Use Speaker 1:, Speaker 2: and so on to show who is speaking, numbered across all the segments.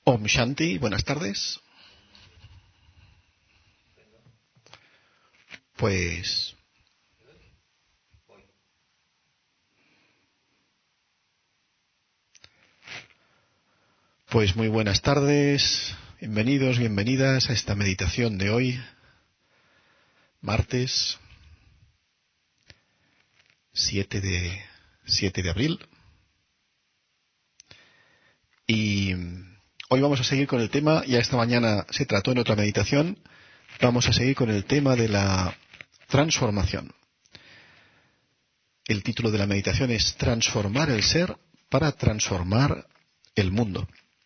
Speaker 1: Om Shanti, buenas tardes. Pues muy buenas tardes, bienvenidos, bienvenidas a esta meditación de hoy, martes 7 de abril. Y hoy vamos a seguir con el tema, ya esta mañana se trató en otra meditación, vamos a seguir con el tema de la transformación. El título de la meditación es Transformar el ser para transformar el mundo.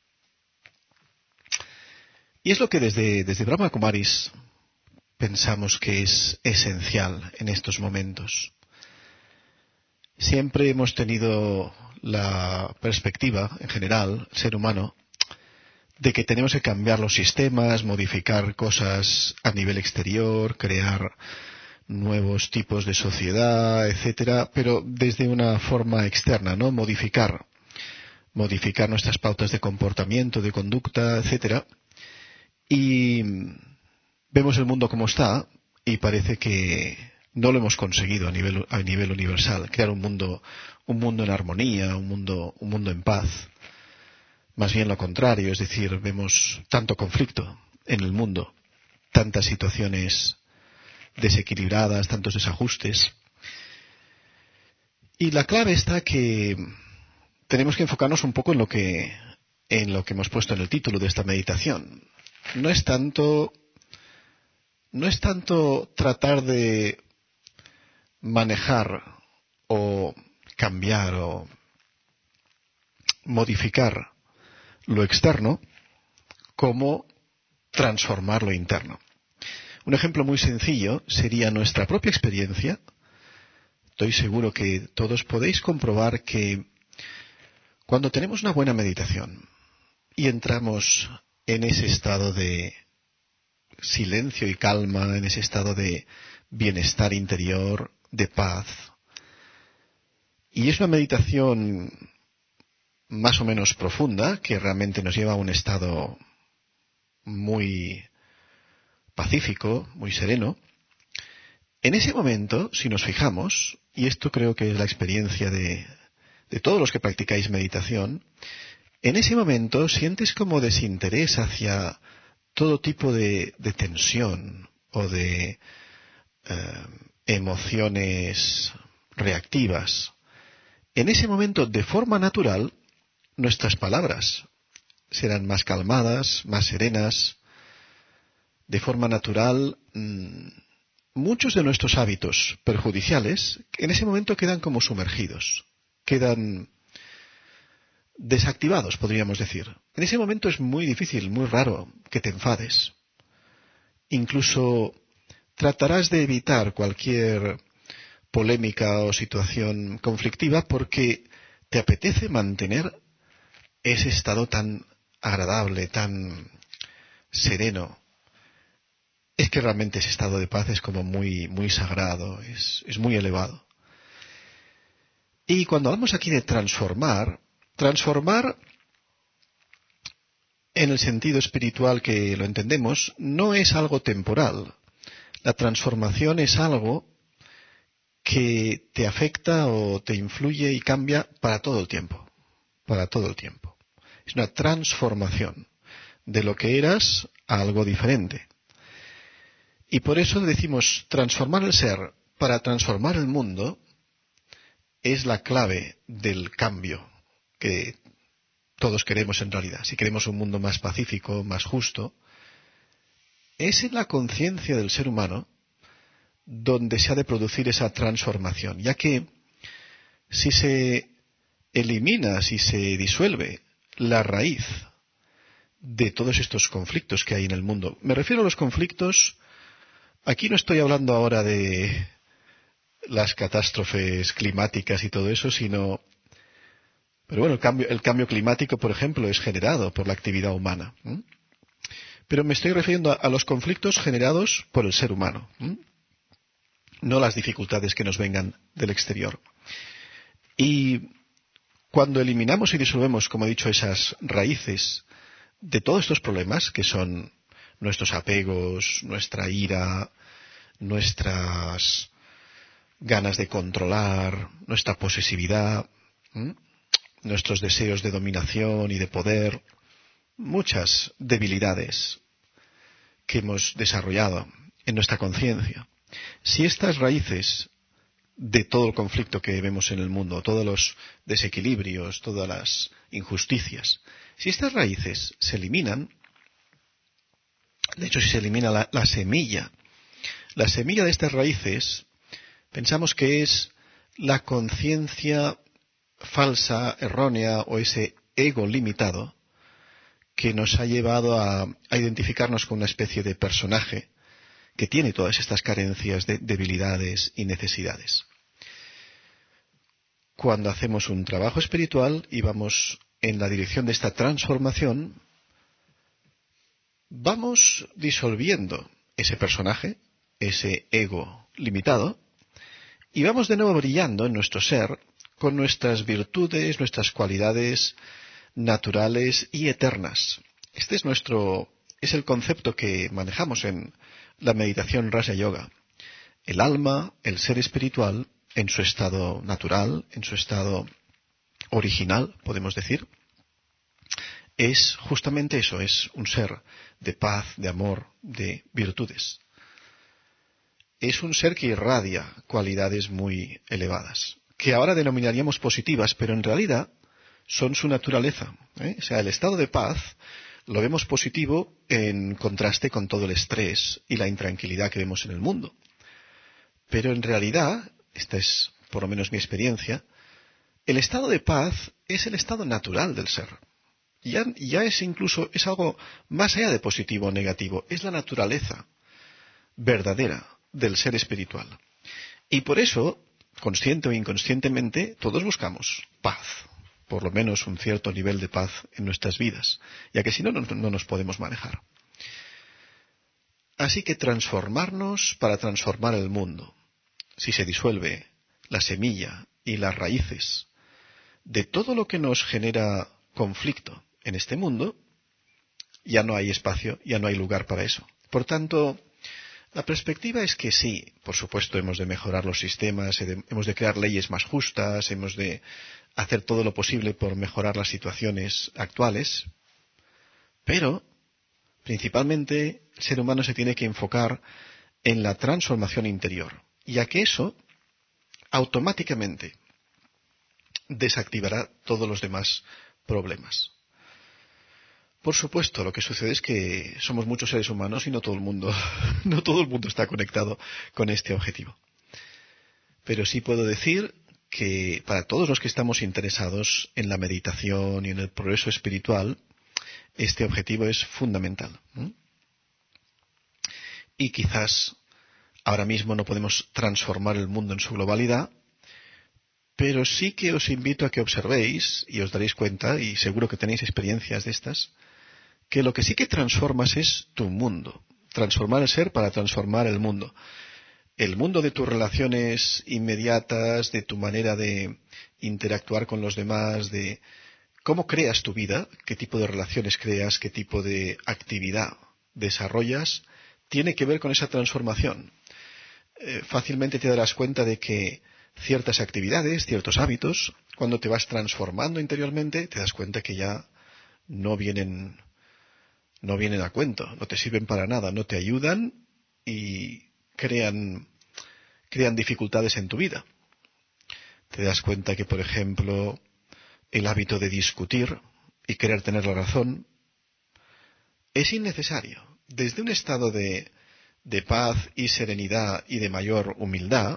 Speaker 1: Y es lo que desde Brahma Kumaris pensamos que es esencial en estos momentos. Siempre hemos tenido la perspectiva, en general, el ser humano, de que tenemos que cambiar los sistemas, modificar cosas a nivel exterior, crear nuevos tipos de sociedad, etcétera, pero desde una forma externa, ¿no? Modificar nuestras pautas de comportamiento, de conducta, etcétera. Y vemos el mundo como está y parece que no lo hemos conseguido a nivel universal, crear un mundo en armonía, un mundo en paz. Más bien lo contrario, es decir, vemos tanto conflicto en el mundo, tantas situaciones desequilibradas, tantos desajustes. Y la clave está que tenemos que enfocarnos un poco en lo que hemos puesto en el título de esta meditación. No es tanto tratar de manejar o cambiar o modificar lo externo como transformar lo interno. Un ejemplo muy sencillo sería nuestra propia experiencia. Estoy seguro que todos podéis comprobar que cuando tenemos una buena meditación y entramos en ese estado de silencio y calma, en ese estado de bienestar interior, de paz, y es una meditación más o menos profunda, que realmente nos lleva a un estado muy pacífico, muy sereno. En ese momento, si nos fijamos, y esto creo que es la experiencia de todos los que practicáis meditación, en ese momento sientes como desinterés hacia todo tipo de tensión o de emociones reactivas. En ese momento, de forma natural, nuestras palabras serán más calmadas, más serenas. De forma natural, muchos de nuestros hábitos perjudiciales en ese momento quedan como sumergidos, quedan desactivados, podríamos decir. En ese momento es muy difícil, muy raro que te enfades. Incluso tratarás de evitar cualquier polémica o situación conflictiva porque te apetece mantener ese estado tan agradable, tan sereno. Es que realmente ese estado de paz es como muy, muy sagrado, es muy elevado. Y cuando hablamos aquí de transformar en el sentido espiritual que lo entendemos, no es algo temporal. La transformación es algo que te afecta o te influye y cambia para todo el tiempo. Para todo el tiempo. Es una transformación de lo que eras a algo diferente. Y por eso decimos transformar el ser para transformar el mundo es la clave del cambio que todos queremos en realidad. Si queremos un mundo más pacífico, más justo, es en la conciencia del ser humano donde se ha de producir esa transformación, ya que si se elimina, si se disuelve la raíz de todos estos conflictos que hay en el mundo, me refiero a los conflictos, aquí no estoy hablando ahora de las catástrofes climáticas y todo eso, sino, pero bueno, el cambio climático, por ejemplo, es generado por la actividad humana. Pero me estoy refiriendo a los conflictos generados por el ser humano, no las dificultades que nos vengan del exterior. Y cuando eliminamos y disolvemos, como he dicho, esas raíces de todos estos problemas que son nuestros apegos, nuestra ira, nuestras ganas de controlar, nuestra posesividad, nuestros deseos de dominación y de poder, muchas debilidades que hemos desarrollado en nuestra conciencia. Si estas raíces de todo el conflicto que vemos en el mundo, todos los desequilibrios, todas las injusticias, si estas raíces se eliminan, de hecho si se elimina la semilla de estas raíces, pensamos que es la conciencia falsa, errónea o ese ego limitado que nos ha llevado a identificarnos con una especie de personaje que tiene todas estas carencias, debilidades y necesidades. Cuando hacemos un trabajo espiritual y vamos en la dirección de esta transformación, vamos disolviendo ese personaje, ese ego limitado, y vamos de nuevo brillando en nuestro ser con nuestras virtudes, nuestras cualidades naturales y eternas. Este es el concepto que manejamos en la meditación Raja Yoga. El alma, el ser espiritual, en su estado natural, en su estado original, podemos decir, es justamente eso, es un ser de paz, de amor, de virtudes. Es un ser que irradia cualidades muy elevadas, que ahora denominaríamos positivas, pero en realidad son su naturaleza. O sea, el estado de paz lo vemos positivo en contraste con todo el estrés y la intranquilidad que vemos en el mundo. Pero en realidad, esta es por lo menos mi experiencia, el estado de paz es el estado natural del ser. Ya es algo más allá de positivo o negativo, es la naturaleza verdadera del ser espiritual. Y por eso, consciente o inconscientemente, todos buscamos paz, por lo menos un cierto nivel de paz en nuestras vidas, ya que si no, no nos podemos manejar. Así que transformarnos para transformar el mundo. Si se disuelve la semilla y las raíces de todo lo que nos genera conflicto en este mundo, ya no hay espacio, ya no hay lugar para eso. Por tanto, la perspectiva es que sí, por supuesto hemos de mejorar los sistemas, hemos de crear leyes más justas, hemos de hacer todo lo posible por mejorar las situaciones actuales, pero principalmente el ser humano se tiene que enfocar en la transformación interior, ya que eso automáticamente desactivará todos los demás problemas. Por supuesto, lo que sucede es que somos muchos seres humanos y no todo el mundo está conectado con este objetivo. Pero sí puedo decir que para todos los que estamos interesados en la meditación y en el progreso espiritual, este objetivo es fundamental. Y quizás ahora mismo no podemos transformar el mundo en su globalidad, pero sí que os invito a que observéis y os daréis cuenta, y seguro que tenéis experiencias de estas, que lo que sí que transformas es tu mundo. Transformar el ser para transformar el mundo. El mundo de tus relaciones inmediatas, de tu manera de interactuar con los demás, de cómo creas tu vida, qué tipo de relaciones creas, qué tipo de actividad desarrollas, tiene que ver con esa transformación. Fácilmente te darás cuenta de que ciertas actividades, ciertos hábitos, cuando te vas transformando interiormente, te das cuenta que ya no vienen a cuento, no te sirven para nada, no te ayudan y crean dificultades en tu vida. Te das cuenta que, por ejemplo, el hábito de discutir y querer tener la razón es innecesario. Desde un estado de paz y serenidad y de mayor humildad,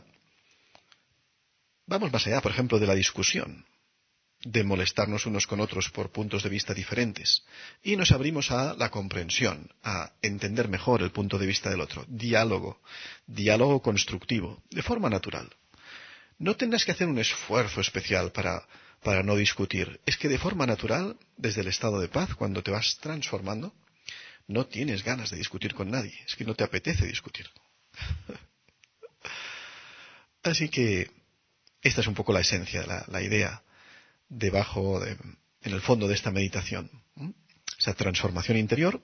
Speaker 1: vamos más allá, por ejemplo, de la discusión, de molestarnos unos con otros por puntos de vista diferentes, y nos abrimos a la comprensión, a entender mejor el punto de vista del otro. Diálogo constructivo, de forma natural. No tendrás que hacer un esfuerzo especial para no discutir. Es que de forma natural, desde el estado de paz, cuando te vas transformando, no tienes ganas de discutir con nadie. Es que no te apetece discutir. Así que esta es un poco la esencia, la idea en el fondo de esta meditación. esa transformación interior,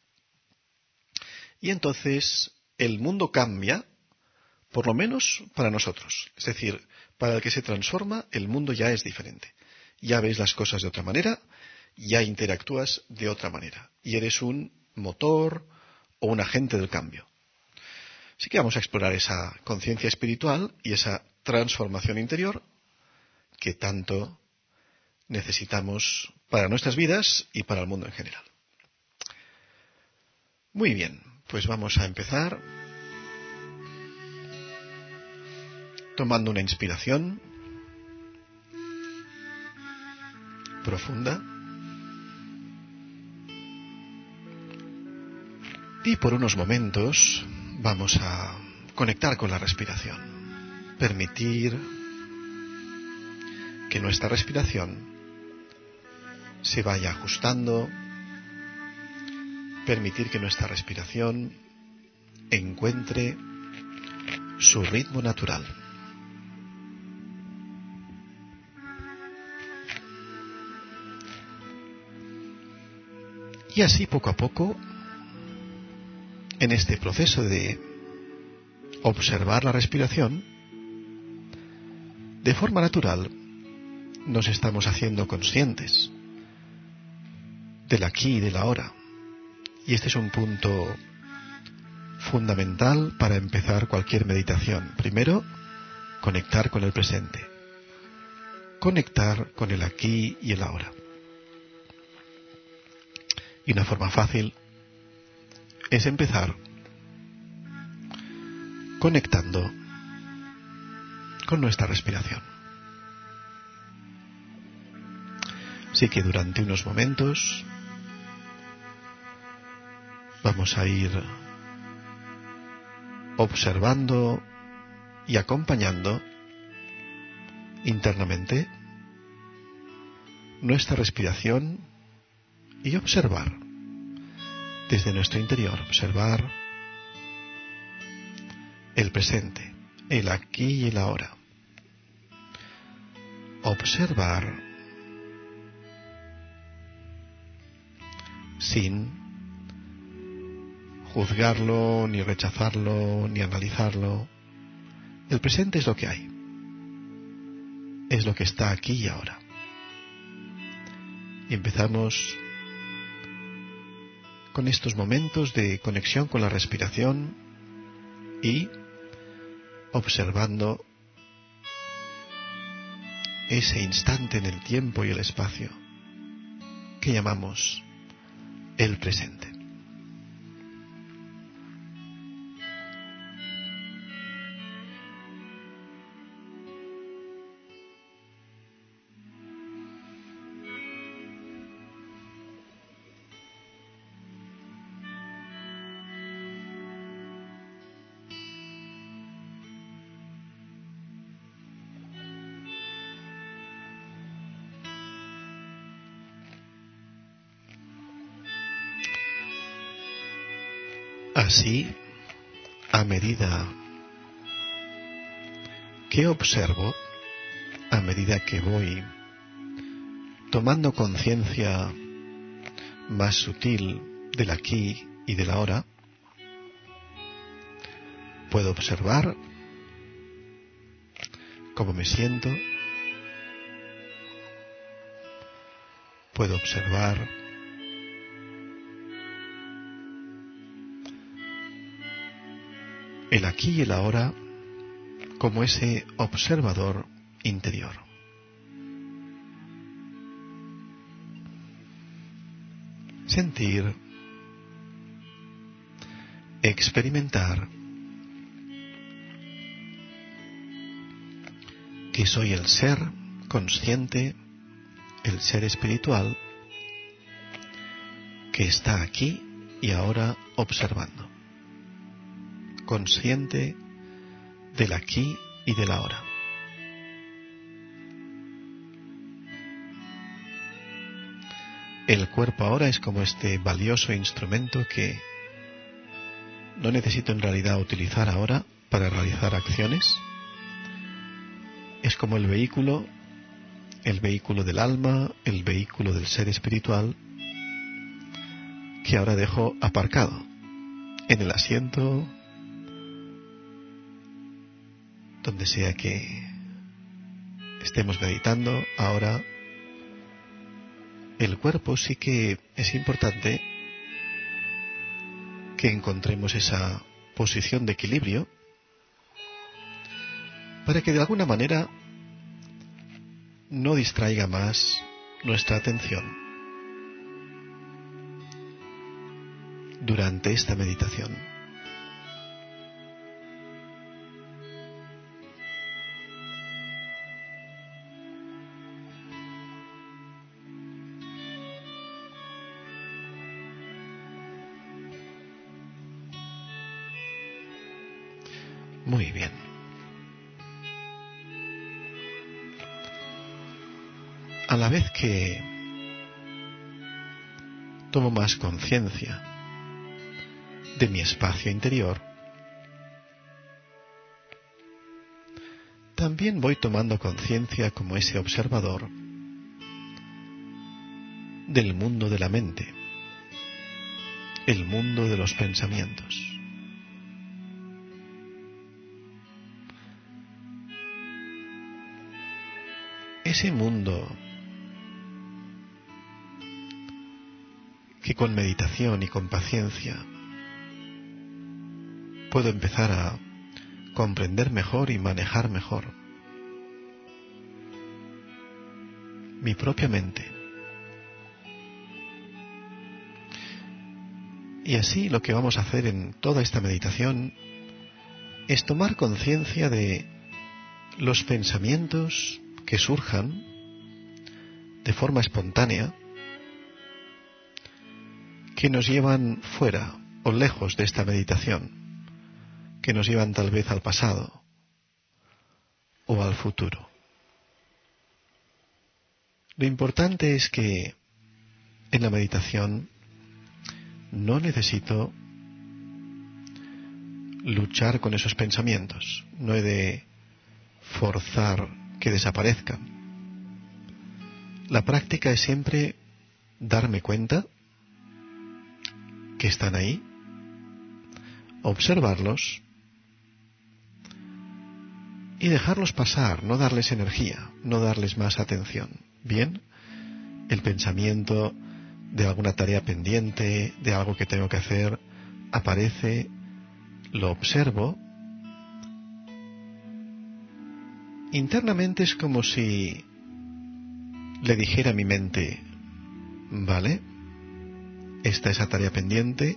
Speaker 1: y entonces el mundo cambia, por lo menos para nosotros. Es decir, para el que se transforma, el mundo ya es diferente. Ya ves las cosas de otra manera, ya interactúas de otra manera, y eres un motor o un agente del cambio. Así que vamos a explorar esa conciencia espiritual y esa transformación interior que tanto necesitamos para nuestras vidas y para el mundo en general. Muy bien, pues vamos a empezar tomando una inspiración profunda y por unos momentos vamos a conectar con la respiración, permitir que nuestra respiración se vaya ajustando, permitir que nuestra respiración encuentre su ritmo natural. Y así poco a poco, en este proceso de observar la respiración, de forma natural nos estamos haciendo conscientes del aquí y del ahora. Y este es un punto fundamental para empezar cualquier meditación. Primero, conectar con el presente. Conectar con el aquí y el ahora. Y una forma fácil es empezar conectando con nuestra respiración. Así que durante unos momentos vamos a ir observando y acompañando internamente nuestra respiración y observar desde nuestro interior, observar el presente, el aquí y el ahora. Observar sin juzgarlo, ni rechazarlo, ni analizarlo. El presente es lo que hay. Es lo que está aquí y ahora. Y empezamos con estos momentos de conexión con la respiración y observando ese instante en el tiempo y el espacio que llamamos el presente. Así, a medida que observo, a medida que voy tomando conciencia más sutil del aquí y del ahora, puedo observar cómo me siento, puedo observar el aquí y el ahora como ese observador interior. Sentir, experimentar que soy el ser consciente, el ser espiritual que está aquí y ahora observando, consciente del aquí y del ahora. El cuerpo ahora es como este valioso instrumento que no necesito en realidad utilizar ahora para realizar acciones. Es como el vehículo del alma, el vehículo del ser espiritual, que ahora dejo aparcado en el asiento, donde sea que estemos meditando. Ahora el cuerpo sí que es importante que encontremos esa posición de equilibrio para que de alguna manera no distraiga más nuestra atención durante esta meditación. Muy bien. A la vez que tomo más conciencia de mi espacio interior, también voy tomando conciencia como ese observador del mundo de la mente, el mundo de los pensamientos. Ese mundo que con meditación y con paciencia puedo empezar a comprender mejor y manejar mejor mi propia mente. Y así lo que vamos a hacer en toda esta meditación es tomar conciencia de los pensamientos que surjan de forma espontánea, que nos llevan fuera o lejos de esta meditación, que nos llevan tal vez al pasado o al futuro. Lo importante es que en la meditación no necesito luchar con esos pensamientos, no he de forzar que desaparezcan. La práctica es siempre darme cuenta que están ahí, observarlos y dejarlos pasar, no darles energía, no darles más atención. Bien, el pensamiento de alguna tarea pendiente, de algo que tengo que hacer, aparece, lo observo. Internamente es como si le dijera a mi mente, vale, está esa tarea pendiente,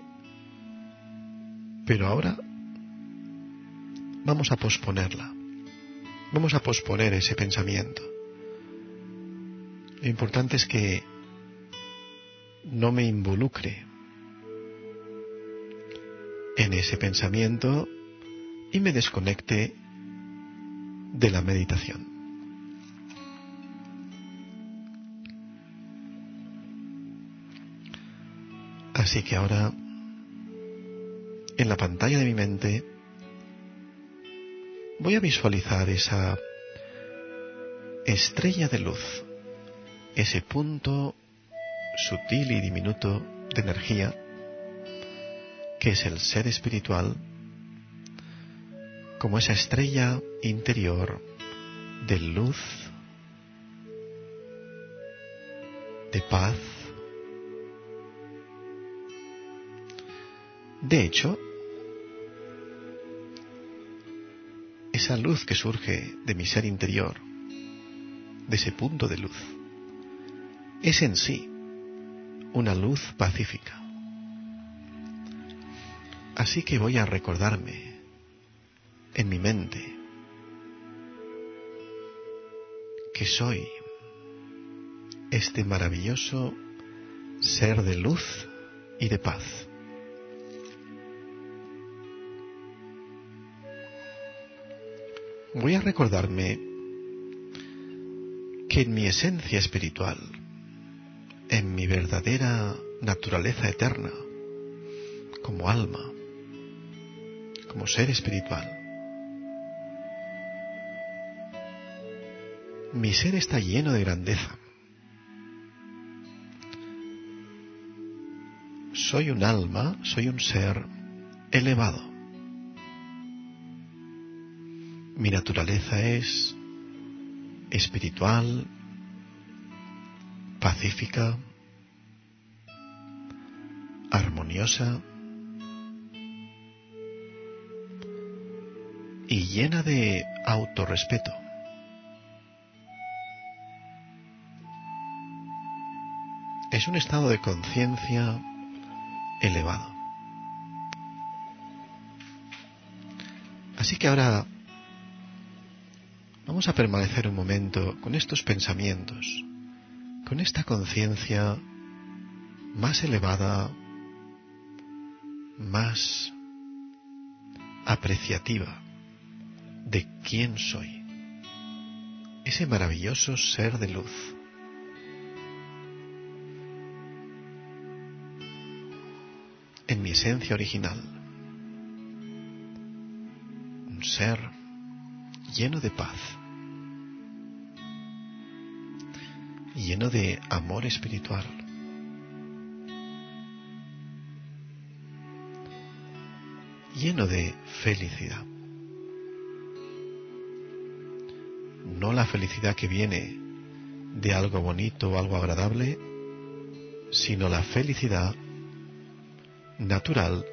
Speaker 1: pero ahora vamos a posponerla. Vamos a posponer ese pensamiento. Lo importante es que no me involucre en ese pensamiento y me desconecte de la meditación. Así que ahora, en la pantalla de mi mente, voy a visualizar esa estrella de luz, ese punto sutil y diminuto de energía que es el ser espiritual, como esa estrella interior de luz, de paz. De hecho, esa luz que surge de mi ser interior, de ese punto de luz, es en sí una luz pacífica. Así que voy a recordarme en mi mente que soy este maravilloso ser de luz y de paz. Voy a recordarme que en mi esencia espiritual, en mi verdadera naturaleza eterna, como alma, como ser espiritual, mi ser está lleno de grandeza. soy un alma, soy un ser elevado. Mi naturaleza es espiritual, pacífica, armoniosa y llena de autorrespeto. Es un estado de conciencia elevado. Así que ahora vamos a permanecer un momento con estos pensamientos, con esta conciencia más elevada, más apreciativa de quién soy, ese maravilloso ser de luz. En mi esencia original, un ser lleno de paz, lleno de amor espiritual, lleno de felicidad. No la felicidad que viene de algo bonito o algo agradable, sino la felicidad natural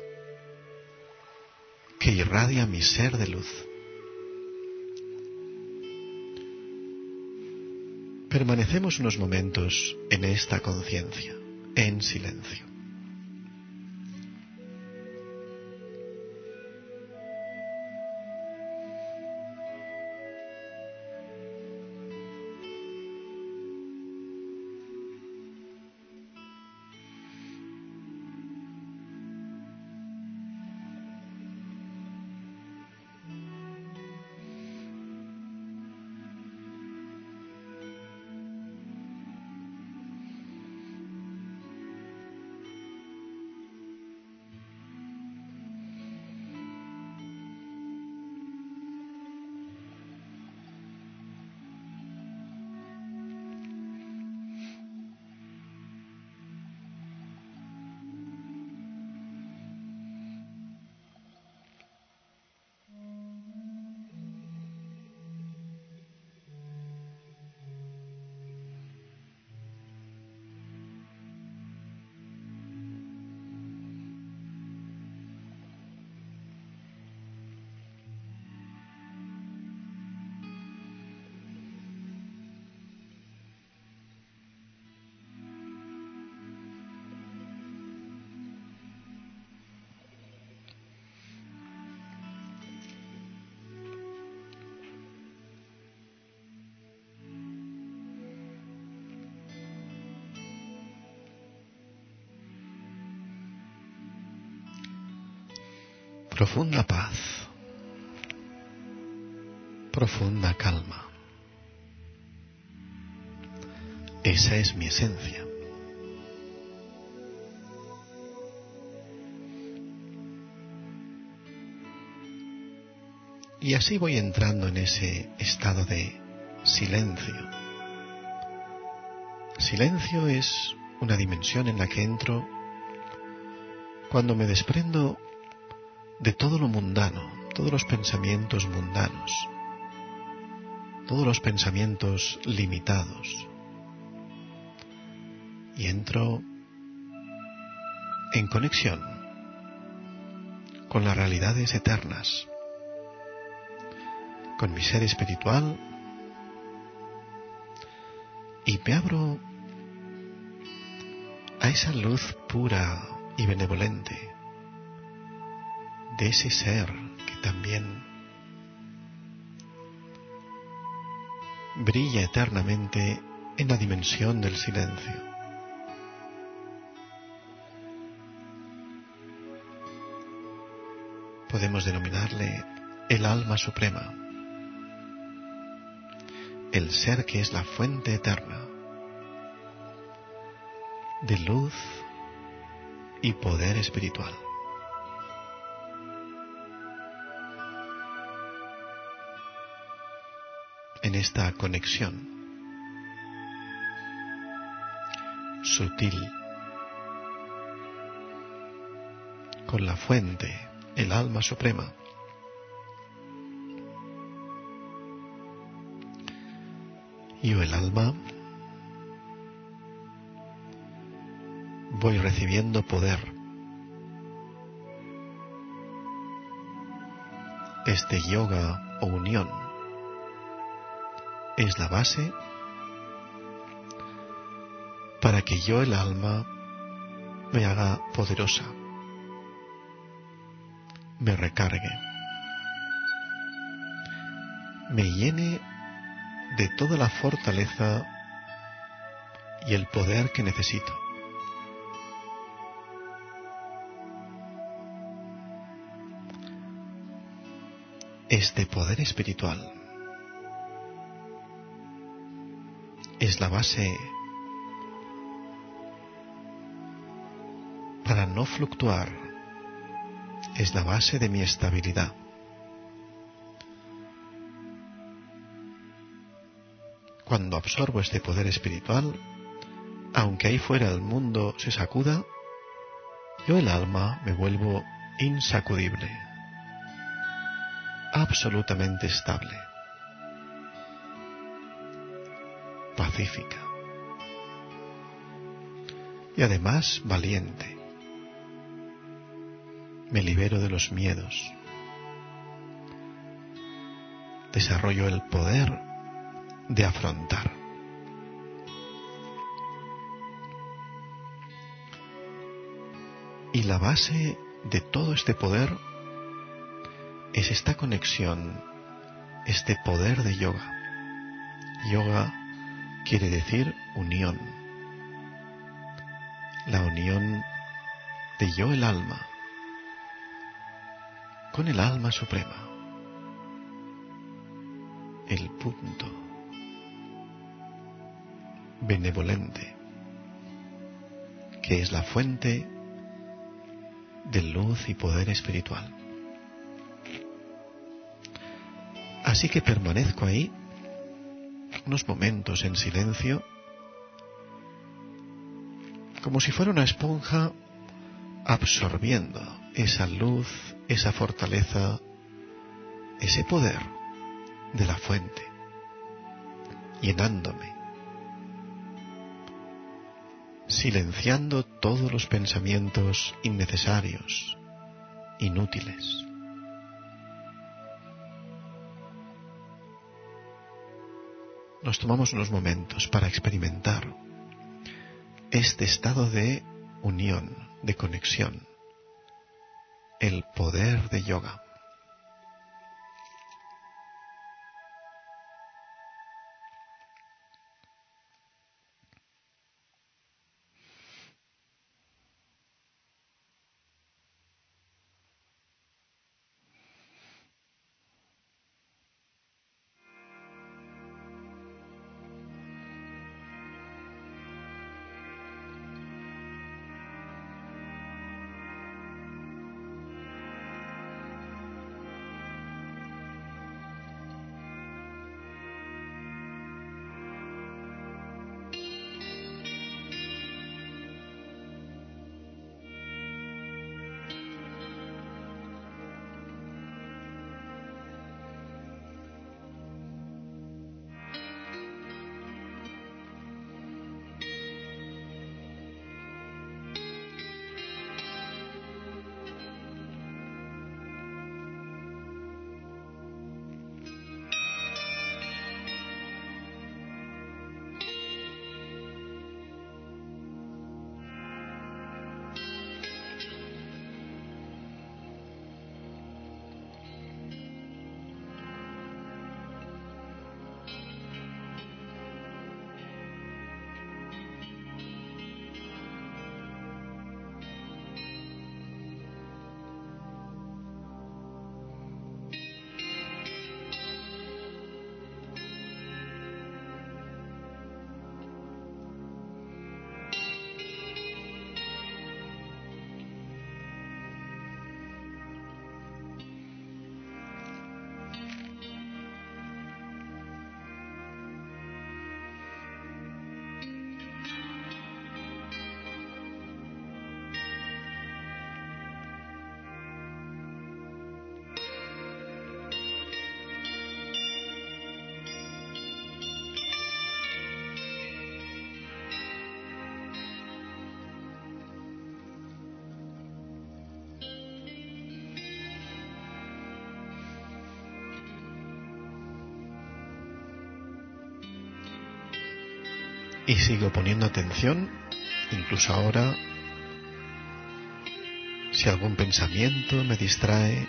Speaker 1: que irradia mi ser de luz. Permanecemos unos momentos en esta conciencia, en silencio. Profunda paz, profunda calma. Esa es mi esencia. Y así voy entrando en ese estado de silencio. Silencio es una dimensión en la que entro cuando me desprendo de todo lo mundano, todos los pensamientos mundanos, todos los pensamientos limitados. Y entro en conexión con las realidades eternas, con mi ser espiritual, y me abro a esa luz pura y benevolente de ese ser que también brilla eternamente en la dimensión del silencio. Podemos denominarle el alma suprema, el ser que es la fuente eterna de luz y poder espiritual. En esta conexión sutil con la fuente, el alma suprema. Yo, el alma, voy recibiendo poder. Este yoga o unión es la base para que yo, el alma, me haga poderosa, me recargue, me llene de toda la fortaleza y el poder que necesito. Este poder espiritual es la base para no fluctuar, es la base de mi estabilidad. Cuando absorbo este poder espiritual, aunque ahí fuera el mundo se sacuda, yo, el alma, me vuelvo insacudible, absolutamente estable, pacífica y además valiente. Me libero de los miedos, desarrollo el poder de afrontar. Y la base de todo este poder es esta conexión, este poder de yoga. Yoga quiere decir unión. La unión de yo, el alma, con el alma suprema, el punto benevolente, que es la fuente de luz y poder espiritual. Así que permanezco ahí unos momentos en silencio, como si fuera una esponja absorbiendo esa luz, esa fortaleza, ese poder de la fuente, llenándome, silenciando todos los pensamientos innecesarios, inútiles. Nos tomamos unos momentos para experimentar este estado de unión, de conexión, el poder de yoga. y sigo poniendo atención, incluso ahora, si algún pensamiento me distrae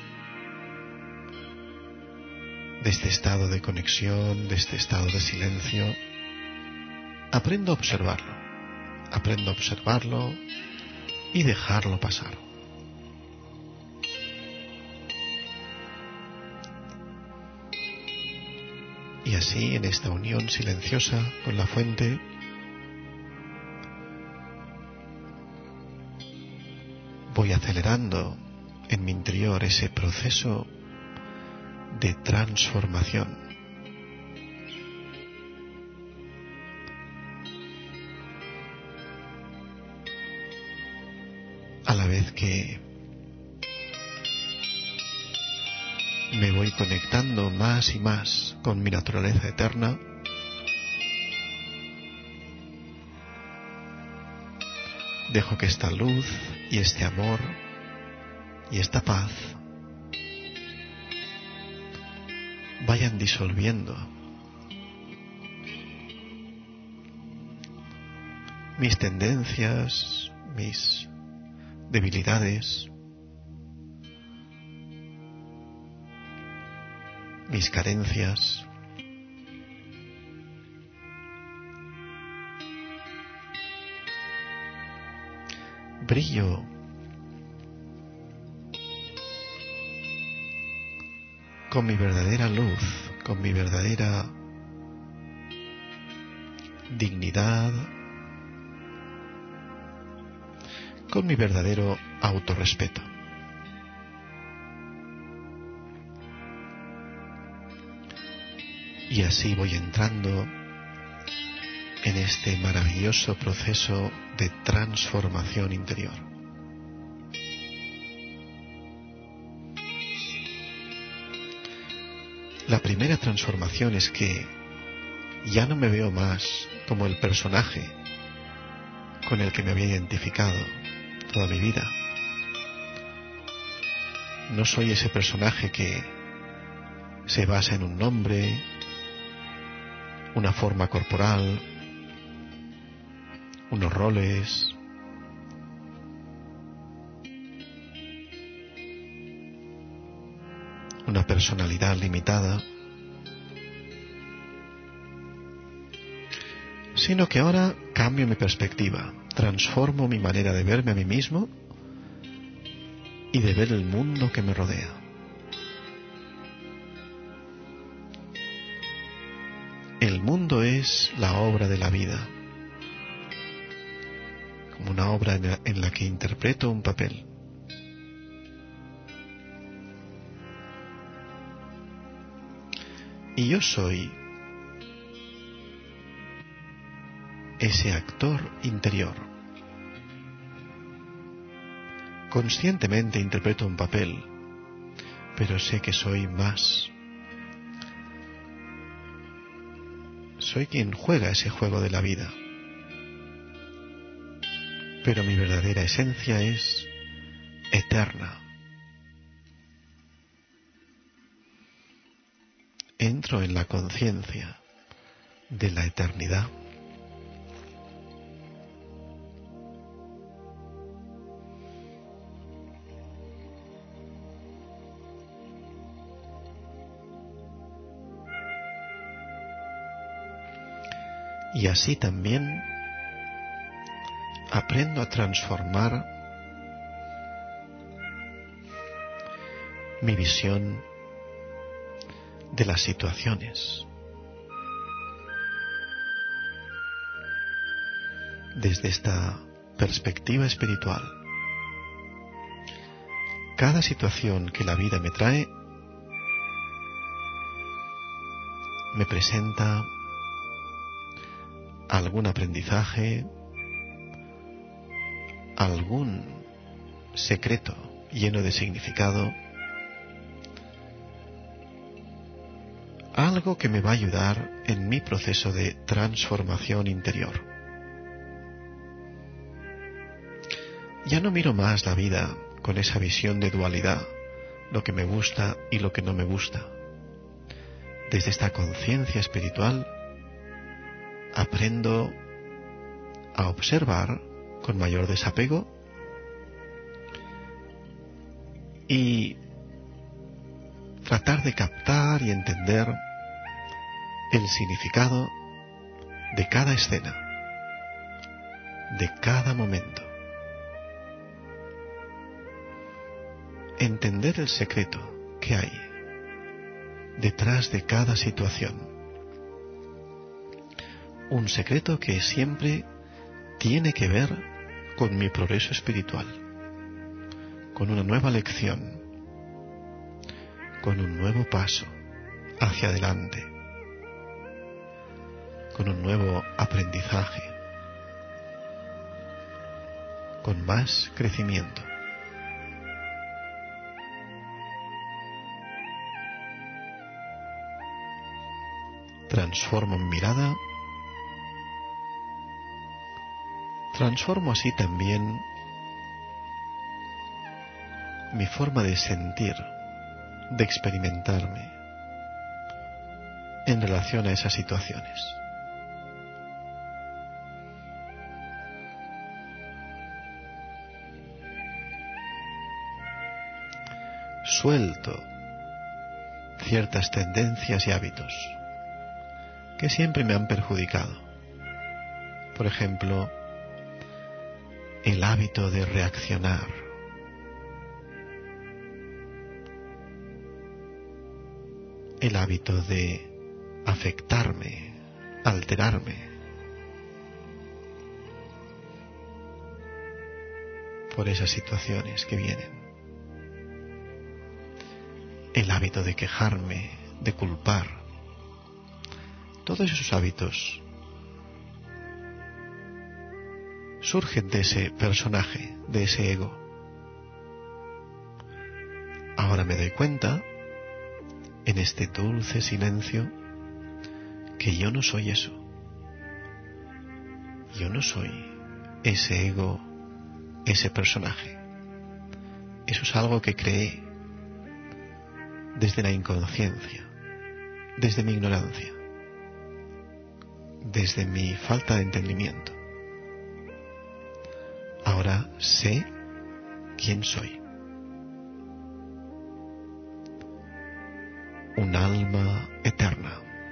Speaker 1: de este estado de conexión, de este estado de silencio. Aprendo a observarlo y dejarlo pasar. Y así, en esta unión silenciosa con la fuente, voy acelerando en mi interior ese proceso de transformación. A la vez que me voy conectando más y más con mi naturaleza eterna, dejo que esta luz y este amor y esta paz vayan disolviendo mis tendencias, mis debilidades, mis carencias. Brillo con mi verdadera luz, con mi verdadera dignidad, con mi verdadero autorrespeto. Y así voy entrando en este maravilloso proceso de transformación interior. La primera transformación es que ya no me veo más como el personaje con el que me había identificado toda mi vida. No soy ese personaje que se basa en un nombre, una forma corporal, unos roles. Una personalidad limitada, sino que ahora cambio mi perspectiva, transformo mi manera de verme a mí mismo y de ver el mundo que me rodea. El mundo es la obra de la vida, como una obra en la que interpreto un papel. Y yo soy ese actor interior. Conscientemente interpreto un papel, pero sé que soy más. Soy quien juega ese juego de la vida. Pero mi verdadera esencia es eterna. Entro en la conciencia de la eternidad. Y así también aprendo a transformar mi visión de las situaciones. Desde esta perspectiva espiritual, cada situación que la vida me trae me presenta algún aprendizaje, algún secreto lleno de significado, algo que me va a ayudar en mi proceso de transformación interior. Ya no miro más la vida con esa visión de dualidad, lo que me gusta y lo que no me gusta. Desde esta conciencia espiritual aprendo a observar con mayor desapego y tratar de captar y entender el significado de cada escena, de cada momento. Entender el secreto que hay detrás de cada situación. Un secreto que siempre tiene que ver con mi progreso espiritual, con una nueva lección, con un nuevo paso hacia adelante, con un nuevo aprendizaje, con más crecimiento. Transformo mi mirada, transformo así también mi forma de sentir, de experimentarme en relación a esas situaciones. Suelto ciertas tendencias y hábitos que siempre me han perjudicado. Por ejemplo, el hábito de reaccionar, el hábito de afectarme, alterarme por esas situaciones que vienen, el hábito de quejarme, de culpar. Todos esos hábitos surgen de ese personaje, de ese ego. Ahora me doy cuenta, en este dulce silencio, que yo no soy eso. Yo no soy ese ego, ese personaje. Eso es algo que creé desde la inconsciencia, desde mi ignorancia, desde mi falta de entendimiento. Ahora sé quién soy. Un alma eterna.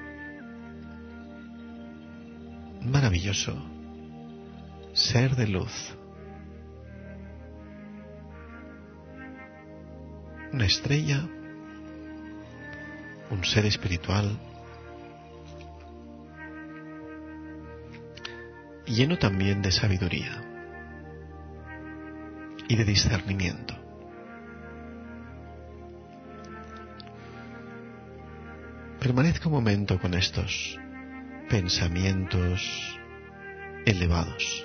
Speaker 1: Maravilloso ser de luz. Una estrella, un ser espiritual, lleno también de sabiduría y de discernimiento. Permanezco un momento con estos pensamientos elevados.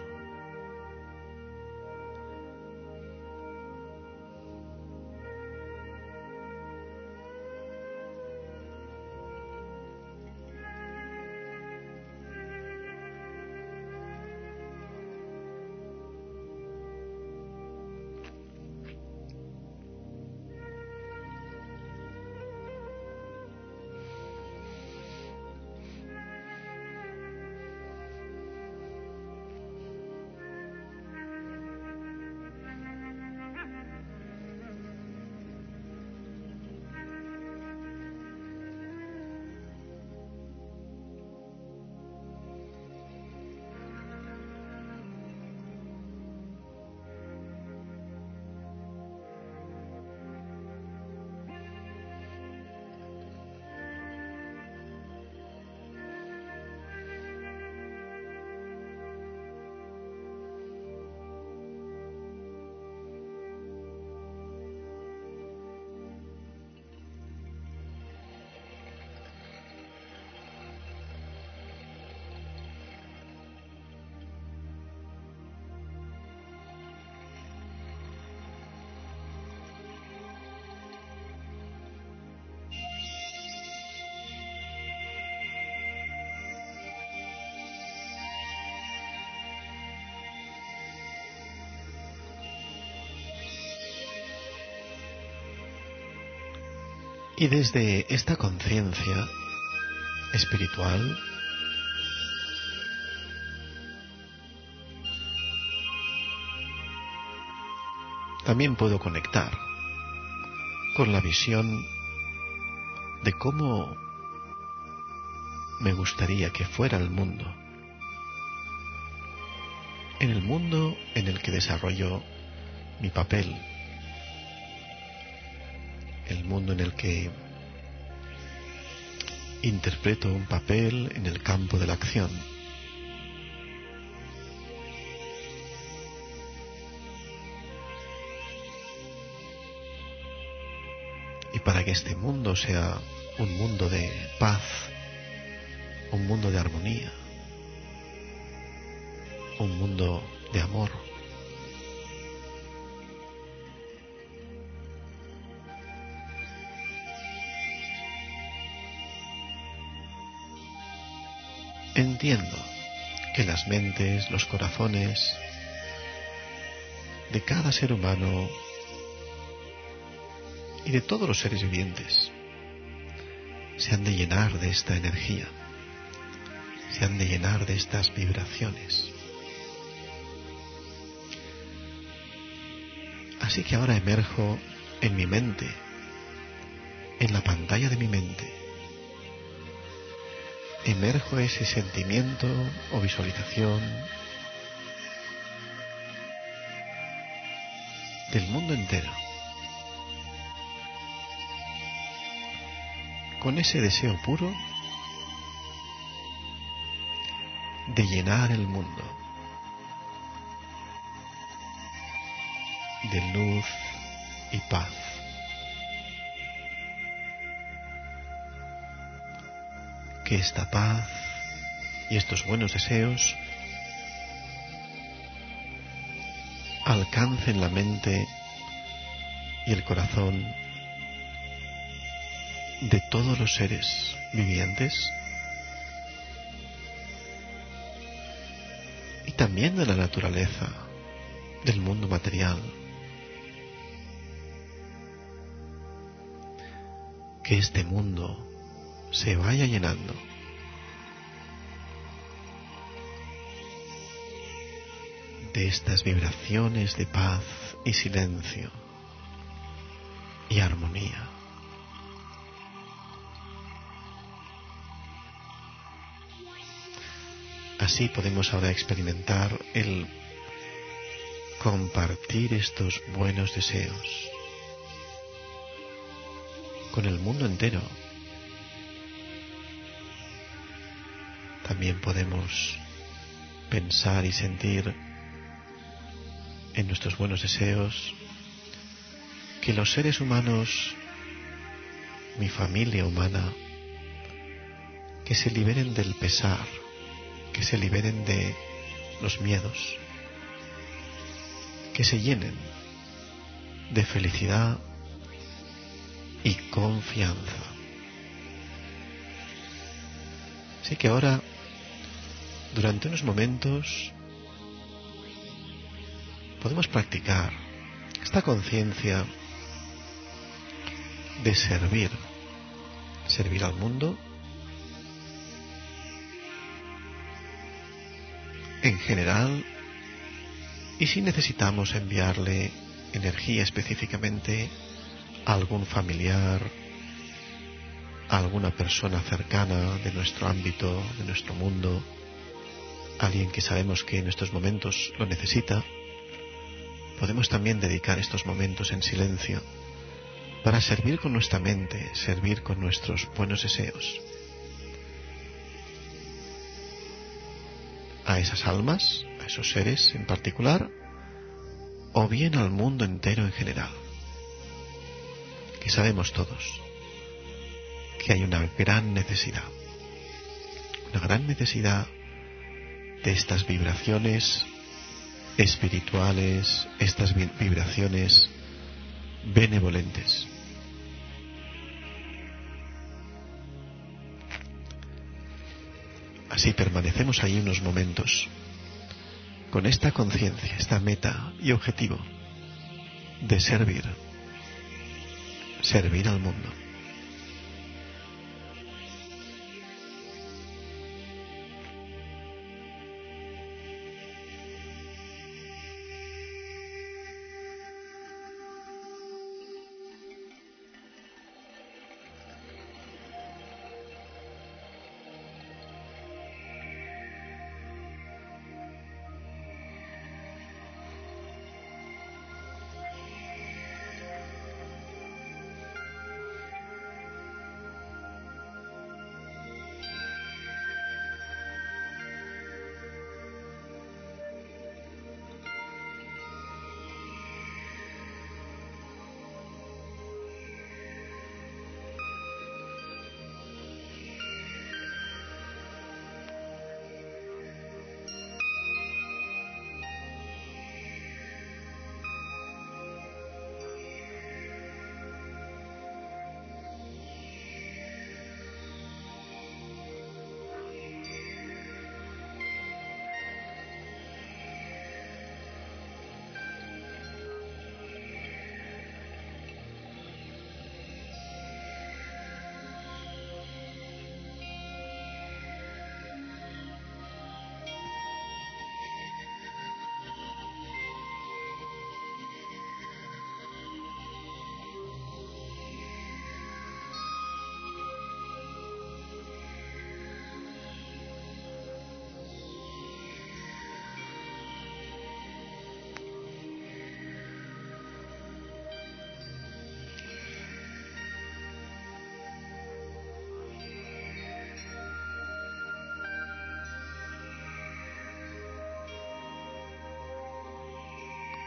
Speaker 1: Y desde esta conciencia espiritual también puedo conectar con la visión de cómo me gustaría que fuera el mundo. En el mundo en el que desarrollo mi papel, el mundo en el que interpreto un papel en el campo de la acción. Y para que este mundo sea un mundo de paz, un mundo de armonía, un mundo de amor, entiendo que las mentes, los corazones de cada ser humano y de todos los seres vivientes se han de llenar de esta energía, se han de llenar de estas vibraciones. Así que ahora emerjo en mi mente, en la pantalla de mi mente. Emerjo ese sentimiento o visualización del mundo entero, con ese deseo puro de llenar el mundo de luz y paz. Que esta paz y estos buenos deseos alcancen la mente y el corazón de todos los seres vivientes y también de la naturaleza, del mundo material. Que este mundo se vaya llenando de estas vibraciones de paz y silencio y armonía. Así podemos ahora experimentar el compartir estos buenos deseos con el mundo entero. También podemos pensar y sentir en nuestros buenos deseos que los seres humanos, mi familia humana, que se liberen del pesar, que se liberen de los miedos, que se llenen de felicidad y confianza. Así que ahora, durante unos momentos, podemos practicar esta conciencia de servir al mundo en general, y si necesitamos enviarle energía específicamente a algún familiar, a alguna persona cercana de nuestro ámbito, de nuestro mundo, alguien que sabemos que en estos momentos lo necesita, podemos también dedicar estos momentos en silencio para servir con nuestra mente, servir con nuestros buenos deseos a esas almas, a esos seres en particular, o bien al mundo entero en general. Que sabemos todos que hay una gran necesidad de estas vibraciones espirituales, estas vibraciones benevolentes. Así permanecemos ahí unos momentos con esta conciencia, esta meta y objetivo de servir al mundo.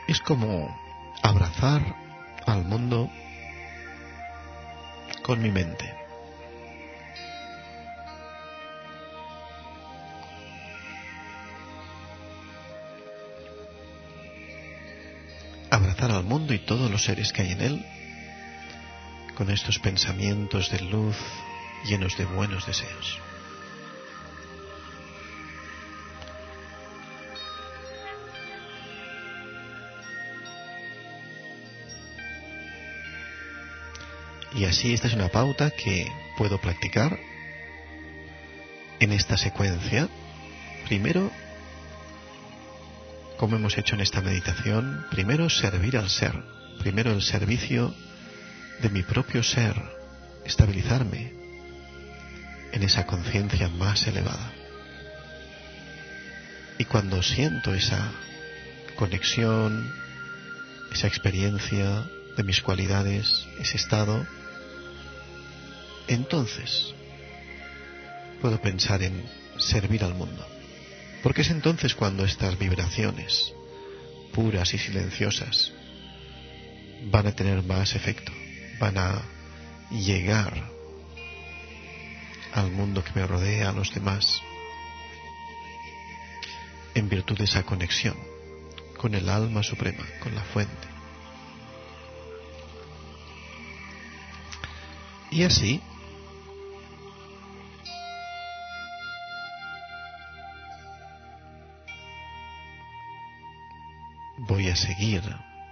Speaker 1: es como abrazar al mundo con mi mente. Abrazar al mundo y todos los seres que hay en él con estos pensamientos de luz llenos de buenos deseos. Y así esta es una pauta que puedo practicar en esta secuencia. Primero, como hemos hecho en esta meditación, primero servir al ser, primero el servicio de mi propio ser, estabilizarme en esa conciencia más elevada. Y cuando siento esa conexión, esa experiencia de mis cualidades, ese estado, entonces puedo pensar en servir al mundo. Porque es entonces cuando estas vibraciones puras y silenciosas van a tener más efecto, van a llegar al mundo que me rodea, a los demás, en virtud de esa conexión con el alma suprema, con la fuente. Y así voy a seguir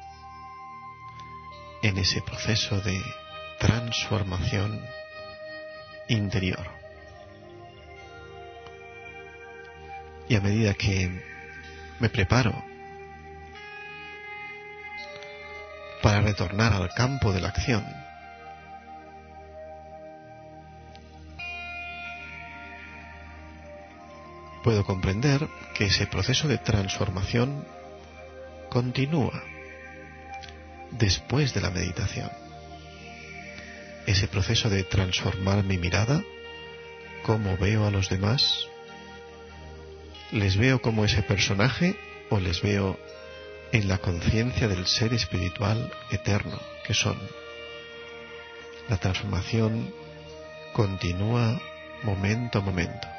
Speaker 1: en ese proceso de transformación interior. Y a medida que me preparo para retornar al campo de la acción, puedo comprender que ese proceso de transformación continúa después de la meditación. Ese proceso de transformar mi mirada, cómo veo a los demás, les veo como ese personaje o les veo en la conciencia del ser espiritual eterno que son. La transformación continúa momento a momento.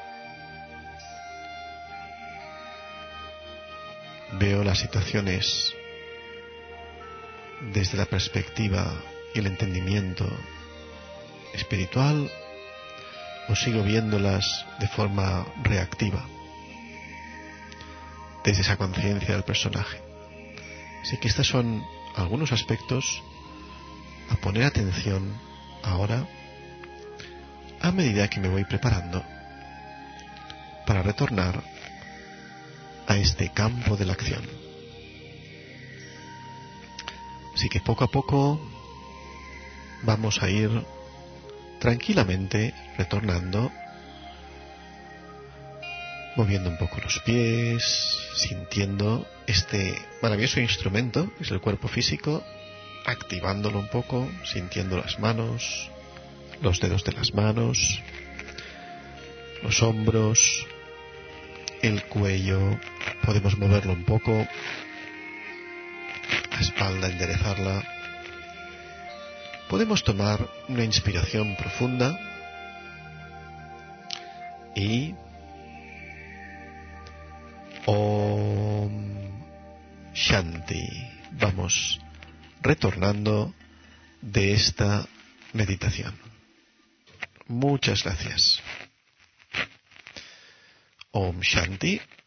Speaker 1: Veo las situaciones desde la perspectiva y el entendimiento espiritual o sigo viéndolas de forma reactiva desde esa conciencia del personaje. Así que estos son algunos aspectos a poner atención ahora a medida que me voy preparando para retornar a este campo de la acción. Así que poco a poco vamos a ir tranquilamente retornando, moviendo un poco los pies, sintiendo este maravilloso instrumento que es el cuerpo físico, activándolo un poco, sintiendo las manos, los dedos de las manos, los hombros, el cuello, podemos moverlo un poco, la espalda, enderezarla. Podemos tomar una inspiración profunda y Om Shanti. Vamos retornando de esta meditación. Muchas gracias. Om Shanti.